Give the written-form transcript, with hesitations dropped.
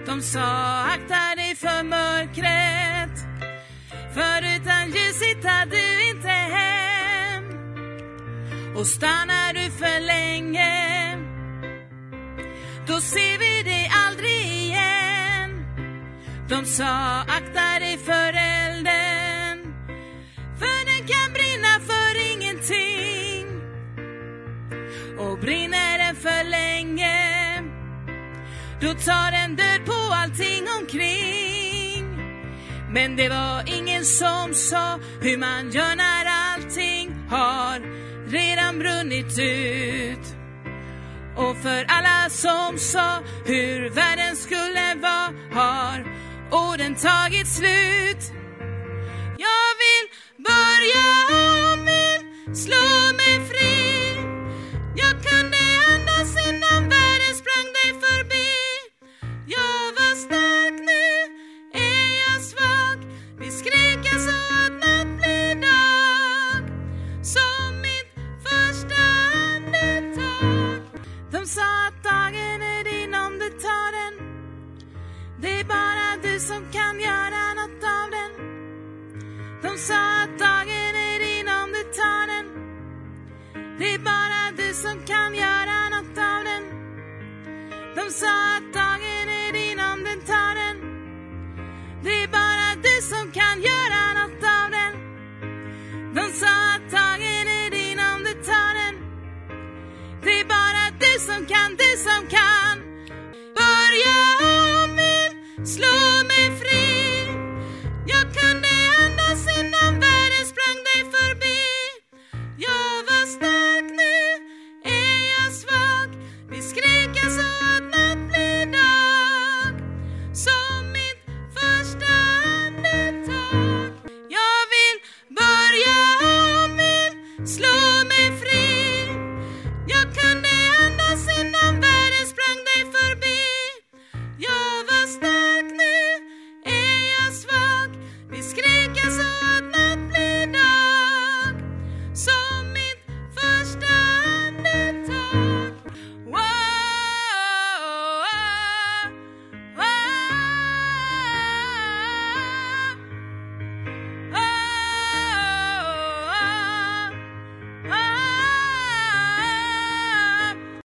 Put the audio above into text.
De sa akta dig för mörkret, för utan ljus hittar du inte hem. Och stannar du för länge, då ser vi dig aldrig igen. De sa akta dig för elden, för den kan brinna för ingenting. Och brinner den för länge, då tar den död på allting omkring. Men det var ingen som sa hur man gör när allting har redan brunnit ut. Och för alla som sa hur världen skulle vara, har orden tagit slut. Jag vill börja om, vill slå mig fri. Jag kunde andas innan världen sprang dig förbi. Jag var stark, nu är jag svag. Vi skriker så att natt blir dag, som mitt första andetag. De sa att dagen är din om du tar den. Det är bara du som kan göra något av den. De sa att dagen är din om du tar den. Det är bara du som kan göra något av den. De sa att dagen är din om du tar den. Det är bara du som kan göra något av den. De sa att dagen är din om du tar den. Det är bara du som kan, du som kan.